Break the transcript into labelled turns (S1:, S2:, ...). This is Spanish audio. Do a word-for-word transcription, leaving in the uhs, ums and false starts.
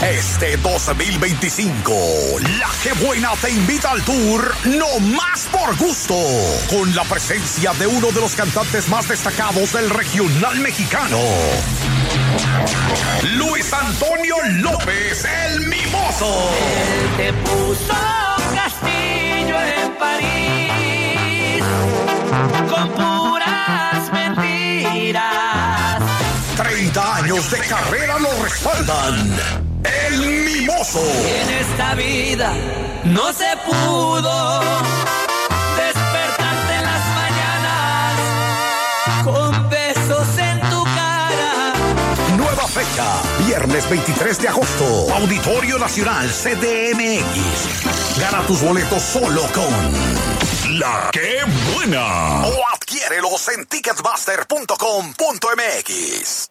S1: Este dos mil veinticinco, La Que Buena te invita al tour No Más por Gusto, con la presencia de uno de los cantantes más destacados del regional mexicano, Luis Antonio López, el Mimoso.
S2: Él te puso castillo en París con puras mentiras.
S1: treinta años de carrera lo respaldan. El Mimoso.
S2: En esta vida no se pudo despertarte en las mañanas con besos en tu cara.
S1: Nueva fecha, viernes veintitrés de agosto, Auditorio Nacional C D M X. Gana tus boletos solo con La Que Buena. O adquiérelos en ticketmaster punto com punto m x.